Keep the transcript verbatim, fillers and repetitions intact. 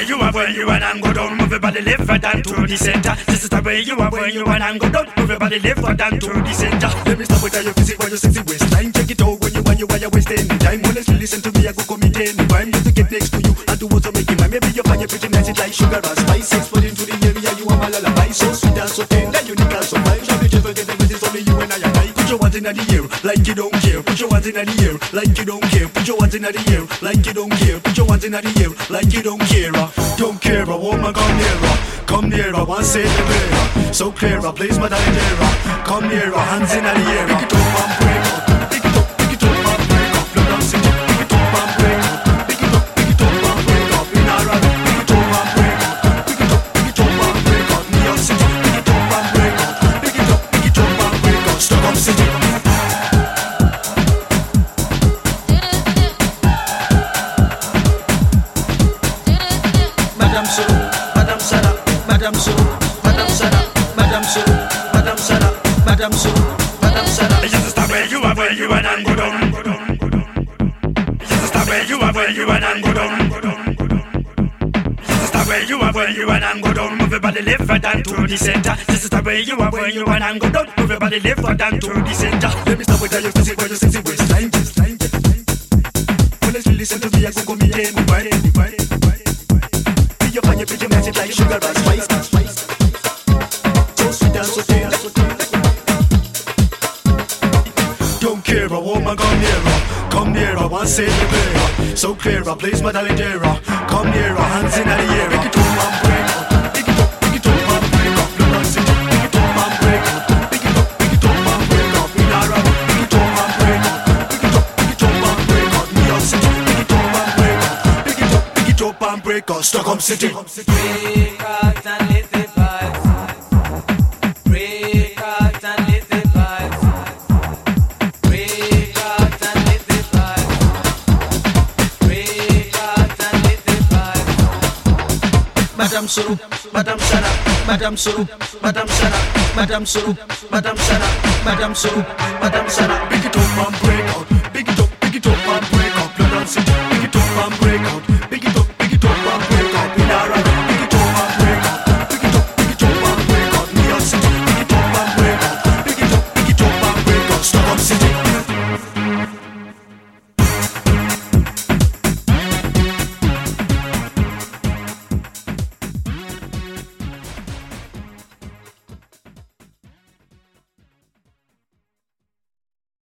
you are when you and go down. Move your body left right down to the center. This is the way you are when you and go down. Move your body left right down to the center. Let me stop with your physique while your sexy waistline. Check it out when you want you while you're wasting time. Honestly, listen to me, I go commit any crime. Just to get next to you and do what to make it mine. Maybe you find it pretty nice, it like sugar and spice. Export into the area, you are my lullaby. So sweet and so tender, unique and so fine. Shall we just forget that it's only you and I and I. Put your hands in the air, like you don't care. Put your hands in the air, like you don't care. Put your hands in the air, like you don't care. Put your hands in the air, like you don't care. Don't care, a woman, come nearer. Come nearer, one say the prayer. So clear, please, my dear. Come nearer, hands in the air. Pick it up and break up. Pick it up, pick it up and break up. Blood and city, pick it up and break up. Pick it up, pick it up and break up. In our rally, pick it up and break up. Pick it up, pick it up and break up. New York City, pick it up and break up. Pick it up, pick it up and break up. Stockholm City. Madame Soro, Madame Sarah, Madame Soro, Madame Sarah, Madame Soro, Madame Sarah, Madame Soro, Madame Sarah. It's just the way you are when you and go down. It's just the way you are when you and go down. It's just the way you are when you and go down. Move your body left right down to the center. This is the way you are when you and go down. Move your body left right down to the center. Let me stop with your physique while your sexy waistline. Honestly, listen to me, I go commit any crime. You find your pretty nice, it like sugar and spice. So sweet and so tender. Don't care, a woman, come nearer. Come nearer, one say the prayer. So clear, please, my darling dear. Come nearer, hands in the air. Pick it up and break up. Pick it up, pick it up and break up. Blood and city, pick it up and break up. Pick it up, pick it up and break up. In our rally, pick it up and break up. Pick it up, pick it up and break up. New York City, pick it up and break up. Pick it up, pick it up and break up. Stockholm City. Break out and let the vibes. Break out and let the vibes. Break out and let the vibes. Break out and let the vibes. Madame Soro, Madame Sarah, Madame Soro, Madame Sarah, Madame Soro, Madame Sarah, Madame Soro, Madame Sarah. Pick it up and break out.